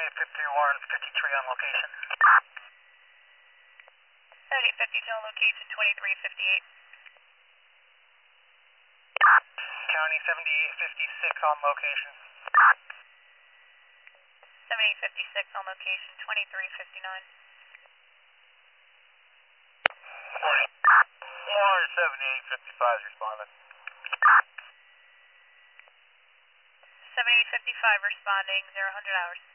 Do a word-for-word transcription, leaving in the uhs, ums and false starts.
seventy-eight fifty-one fifty-three on location. seventy-eight fifty-two on location, twenty-three fifty-eight. County seventy-eight fifty-six on location. seventy-eight fifty-six on location, twenty-three fifty-nine. one seventy-eight fifty-five is responding. seventy-eight fifty-five responding, zero hundred hours.